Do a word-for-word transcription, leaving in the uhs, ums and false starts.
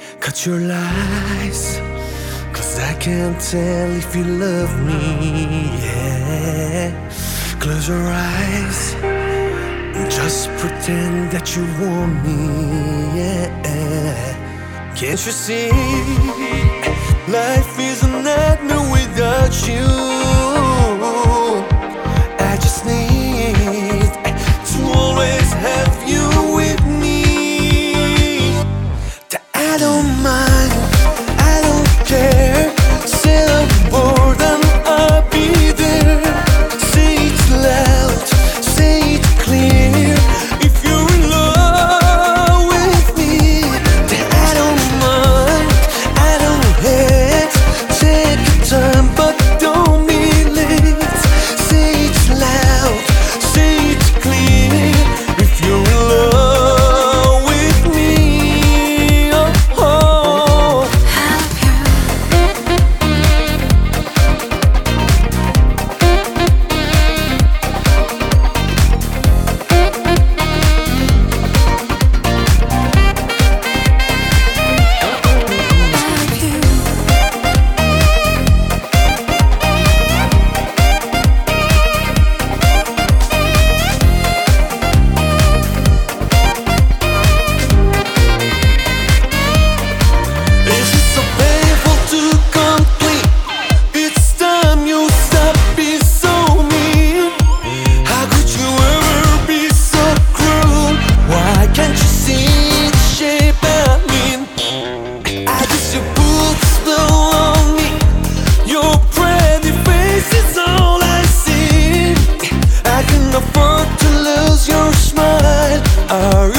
Cut your lies, cause I can't tell if you love me, yeah. Close your eyes and just pretend that you want me, yeah. Can't you see, life is a nightmare without you. I just need to always have you with me. I don't mind, I don't care. Say the word and I'll be there. Say it loud, say it clear. If you're in love with me, then I don't mind, I don't hate. Take your time, but don't be late. Say it loud, say it clear. If you're in love with me, oh, oh. This is so painful to complete. It's time you stop being so mean. How could you ever be so cruel? Why can't you see the shape I mean? I guess you put a spell on me. Your pretty face is all I see. I can afford to lose your smile. Are